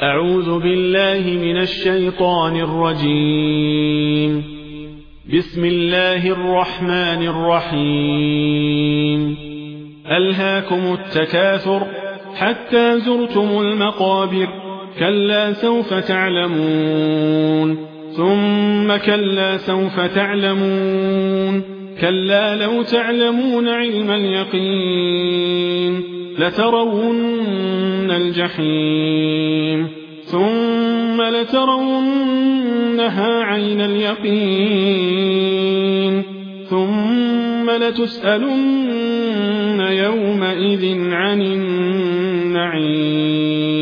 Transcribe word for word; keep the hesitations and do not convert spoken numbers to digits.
أعوذ بالله من الشيطان الرجيم. بسم الله الرحمن الرحيم. ألهاكم التكاثر حتى زرتم المقابر، كلا سوف تعلمون، ثم كلا سوف تعلمون، كلا لو تعلمون علم اليقين لترون الجحيم، ثم لترونها عين اليقين، ثم لتسألن يومئذ عن النعيم.